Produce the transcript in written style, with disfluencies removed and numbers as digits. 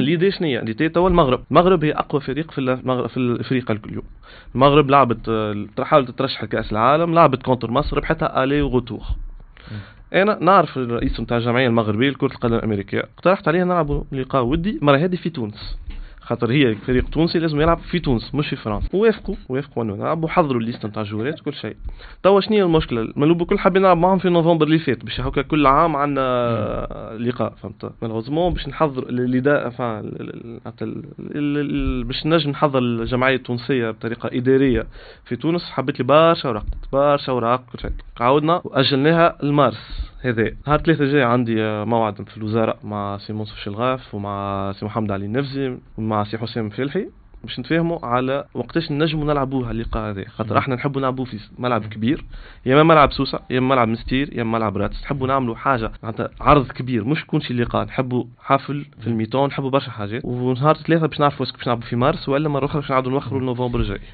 ليدي شنية اللي توا المغرب هي اقوى فريق في افريقيا اليوم. المغرب لعبت تحاول تترشح لكاس العالم، لعبت كونتر مصر ربحتها الي وغوتور. انا نعرف الرئيس نتاع الجمعيه المغربيه لكره القدم الامريكيه، اقترحت عليه نلعبوا لقاء ودي المره هذه في تونس، خاطر هي فريق تونسي لازم يلعب في تونس مش في فرنسا. وافقوا انه نلعبوا، حضروا الليست نتاع الجولات وكل شيء. توا شنو هي المشكله؟ ملوب كل حابين نلعب معهم في نوفمبر اللي فات، باش هكا كل عام عندنا لقاء، فهمت؟ مالوزمون باش نحضر الاداء باش نجم نحضر الجمعيه التونسيه بطريقه اداريه في تونس. حبيت لي برشا اوراق كل شيء، عاودنا واجلناها لمارس هذا. نهار 3 جاي عندي موعد في الوزاره مع سي منصف شلغاف ومع سي محمد علي النفزي ومع سي حسام فلحي باش نتفاهموا على وقتاش نجموا نلعبوها اللقاء هذا، خاطر احنا نحبوا نلعبوا في ملعب كبير، يا اما ملعب سوسه يا اما ملعب مستير يا اما ملعب راتس. نحبوا نعملوا حاجه معناتها عرض كبير، مش يكون شي لقاء، نحبوا حفل في الميتون، نحبوا برشا حاجات. ونهار 3 باش نعرفوا باش نلعبوا في مارس ولا مره اخرى باش نعاودوا نوخروا لنوفمبر الجاي.